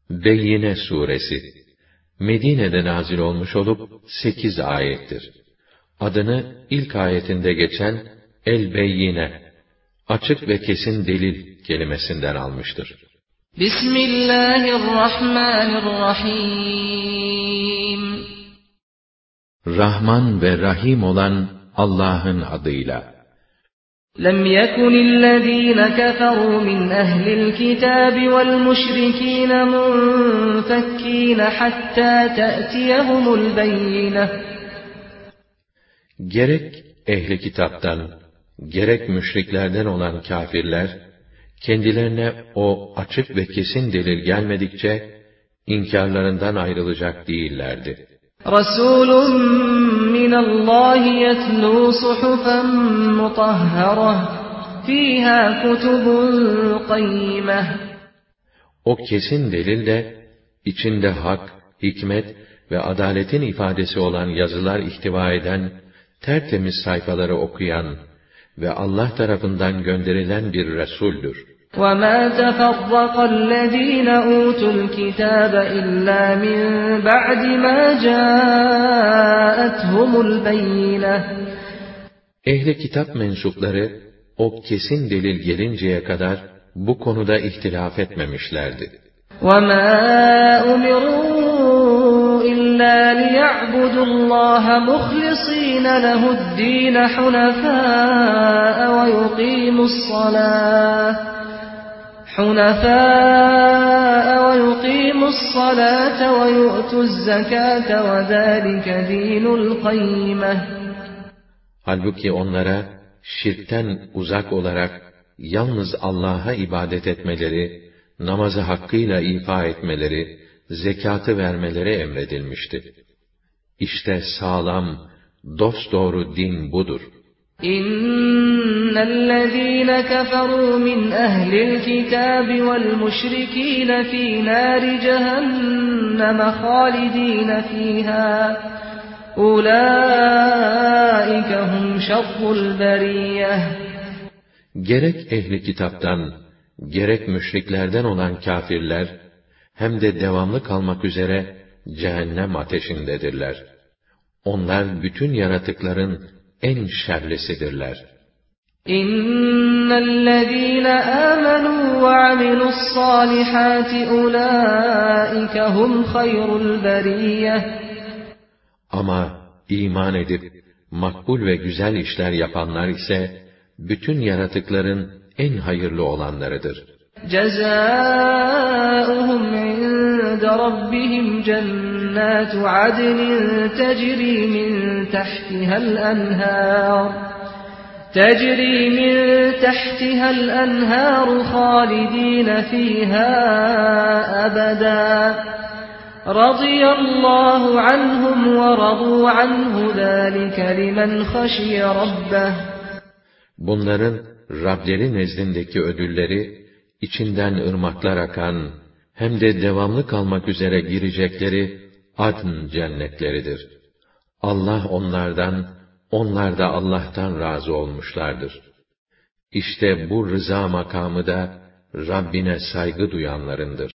Beyyine suresi Medine'de nazil olmuş olup 8 ayettir. Adını ilk ayetinde geçen El-Beyyine, açık ve kesin delil kelimesinden almıştır. Bismillahirrahmanirrahim. Rahman ve Rahim olan Allah'ın adıyla. لم يكن الذين كفروا من أهل الكتاب والمشركين منفكين حتى تأتيهم البينة. Gerek ehli kitaptan, gerek müşriklerden olan kâfirler, kendilerine o açık ve kesin delil gelmedikçe, inkârlarından ayrılacak değillerdi. رَسُولٌ مِّنَ اللّٰهِ يَتْلُو صُحُفًا مُطَهَّرَةً فِيهَا كُتُبٌ قَيِّمَةٌ. O kesin delil de, içinde hak, hikmet ve adaletin ifadesi olan yazılar ihtiva eden, tertemiz sayfaları okuyan ve Allah tarafından gönderilen bir Resul'dür. وَمَا تَفَرَّقَ الَّذ۪ينَ أُوتُوا الْكِتَابَ إِلَّا مِنْ بَعْدِ مَا جَاءَتْهُمُ الْبَيِّنَةُ. Ehli kitap mensupları, o kesin delil gelinceye kadar, bu konuda ihtilaf etmemişlerdi. وَمَا أُمِرُوا إِلَّا لِيَعْبُدُوا اللّٰهَ مُخْلِصِينَ لَهُ الدِّينَ حُنَفَاءَ وَيُقِيمُوا الصَّلَاةَ وَيُؤْتُوا الزَّكَاةَ وَذَٰلِكَ دِينُ الْقَيِّمَةِ. Halbuki onlara, şirkten uzak olarak, yalnız Allah'a ibadet etmeleri, namazı hakkıyla ifa etmeleri, zekatı vermeleri emredilmişti. İşte sağlam, dosdoğru din budur. İnnellezîne keferû min ehlil kitâbi vel müşrikîne fî nâri cehenneme hâlidîne fîhâ. Ulaîke hum şerrul beriyyeh. Gerek ehli kitaptan, gerek müşriklerden olan kâfirler, hem de devamlı kalmak üzere cehennem ateşindedirler. Onlar bütün yaratıkların en şerlisidirler. İnnellezîne âmenû ve amilussâlihâti ulâike hum hayrul beriyyeh. Ama iman edip, makbul ve güzel işler yapanlar ise, bütün yaratıkların en hayırlı olanlarıdır. Cezâuhum inde rabbihim cennâtu adnin tecrî min tahtihal enhâr. تجري من تحتها الأنهار خالدين فيها أبدا رضي الله عنهم ورضوا عنه ذلك لمن خشي ربه. Bunların Rableri nezdindeki ödülleri, içinden ırmaklar akan, hem de devamlı kalmak üzere girecekleri adn cennetleridir. Allah onlardan, onlar da Allah'tan razı olmuşlardır. İşte bu rıza makamı da Rabbine saygı duyanlarındır.